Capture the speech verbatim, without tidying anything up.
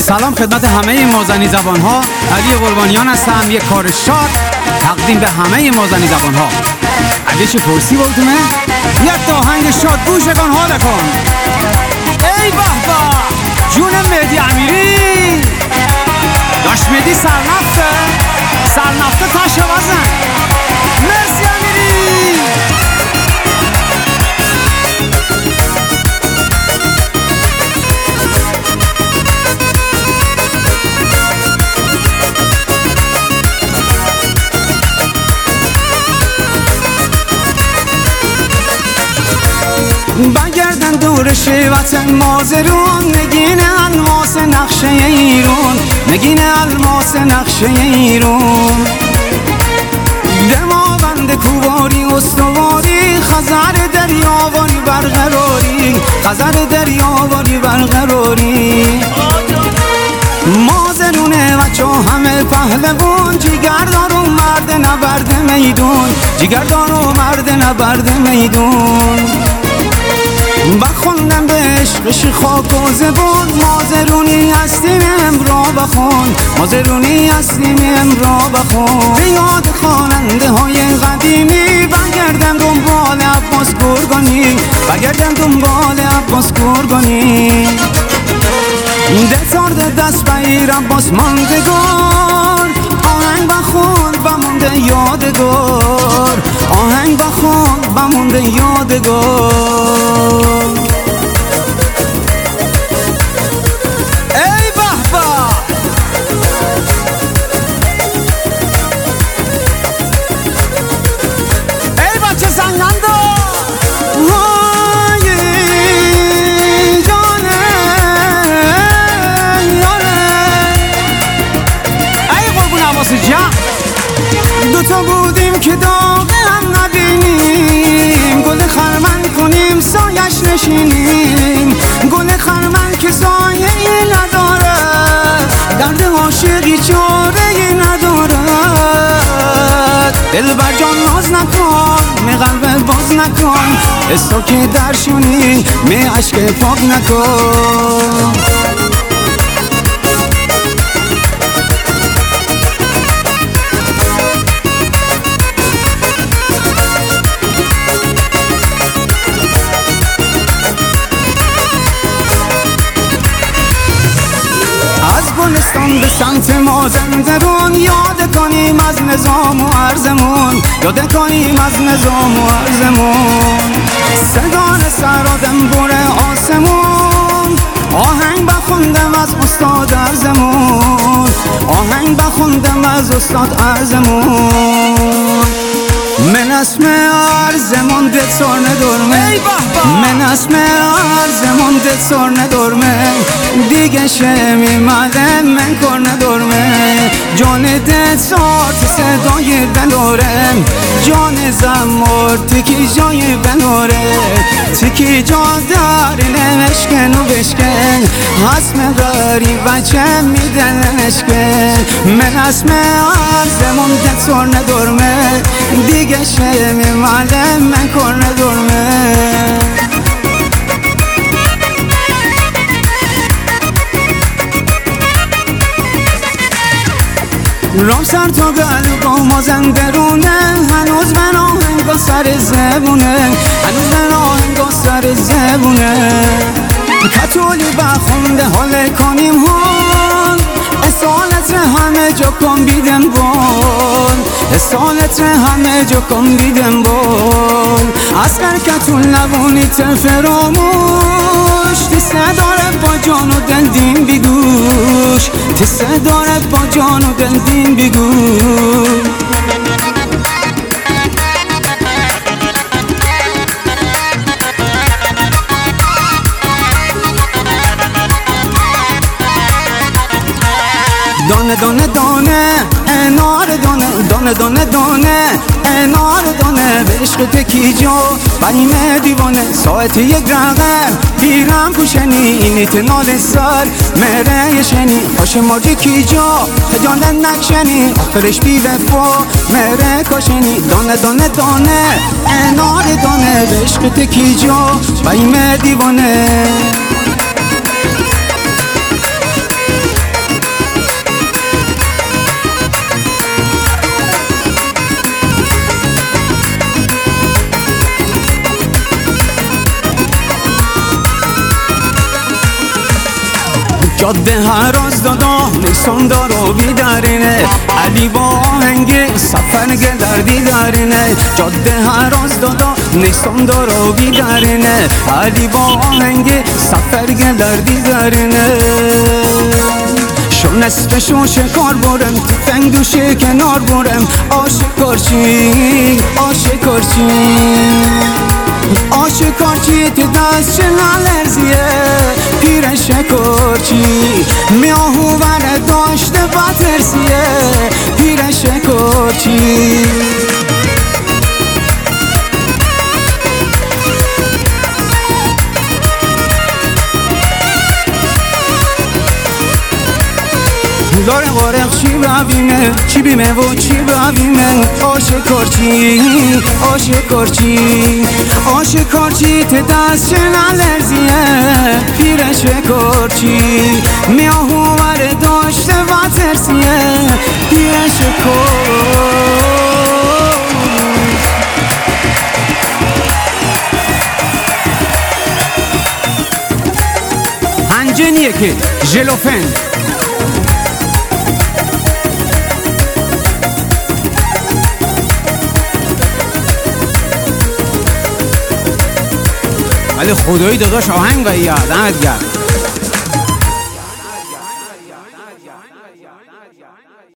سلام خدمت همه مازنی زبان ها. علی قربانیان هستم. یک کار شاد تقدیم به همه مازنی زبان ها. اگه چی پرسی بودمه یک آهنگ شاد گوشگان حال کن. ای به به جون مهدی امیری داشت مهدی سرنفته سرنفته تشه بزن. مرسی امیری. بگردن دور وطن مازرون نگین الماس نقشه ایرون نگین الماس نقشه ایرون دماوند کوواری استواری خزر دریاواری برقراری خزر دریاواری برقراری مازرونه بچه همه پهلوان جیگردار و مرد نبرد میدون جیگردار و مرد نبرد میدون بخوندم به عشقش خاک و زبون مازرونی هستیم امرا بخون مازرونی هستیم امرا بخون به یاد خواننده های قدیمی بگردم دنبال عباس گرگانی بگردم دنبال عباس گرگانی دتارد دست بگیر عباس ماندگار آهنگ بخون بمونده یادگار آهنگ بخون بمونده یادگار. ای به به ای بچه سنگندو وای جانه یانه ای قربون عباس جان دوتا بودیم که داغه هم نبینیم گل خرمن کنیم سایش نشینیم گل خرمن که سایه ای نداره درد عاشقی چاره ای نداره دل بر جان ناز نکن می قلب باز نکن استو که درشونی می عشق پاک نکن. گلستان به سمت مازندرون یاد کنیم از نظام و عرضمون یاد کنیم از نظام و عرضمون سگان سرادم بره آسمون آهنگ بخوندم از استاد عرضمون آهنگ بخوندم از استاد عرضمون من اسم عرضمون دل سر ندرمه من اسم عرضمون دل سر ندرمه دیگه شمی ماله من کر ندرمه جان دل سر تی صدای بنورم جان زمار تکی جای بنوره تکی جا داری نمشکن و بشکن اسم غریب بچه میدن نشکن من اسم عرضمون دل سر ندرمه دیگه شمی ماله من کر ندرمه. رام سر تا قلب و مازندرونه هنوز من آهنگا سر زبونه هنوز من آهنگا سر زبونه کتولی بخونده حال کنیم هون اصالت همه جا کن بیدم بول اصالت همه جا کن بیدم بول اسکر کتول نبونی تفراموش تیسته داره با جان و دل دین بیگوش تیسته داره با جان و دل دین بیگوش. دانه دانه دانه انار دانه دانه دانه دانه انار دانه به عشق تکی جا بریم دیوانه ساعت یک رقم پیرم پوشنی اینیت نال سر مهره یشنی خوش ماجی کی جا خجالت نکشنی آخرش بی وفا مهره کاشنی دانه دانه دانه انار دانه به عشق تکی جا بریم دیوانه جاده هراز دادا نیسان دارو بیدارینه علی با آهنگ سفر گلر دیدارینه جاده هراز دادا نیسان دارو بیدارینه علی با آهنگ سفر گلر دیدارینه شو نصف شو شکار برم تفنگ دوشه کنار برم آشکارچی آشکارچی آشکارچی تی دست چنان لرزیه پیر شکارچی میاهو ور داشته باترسیه پیر شکارچی لاره غارق چی برویمه چی بیمه و چی برویمه آشکارچی آشکارچی آشکارچی ته دست چنان لرزیه پیر شکارچی میاهو ور داشته و ترسیه پیر شکار هنجنیه که ژلوفن ولی خدایی داداش آهنگ و یاد دمت گرم.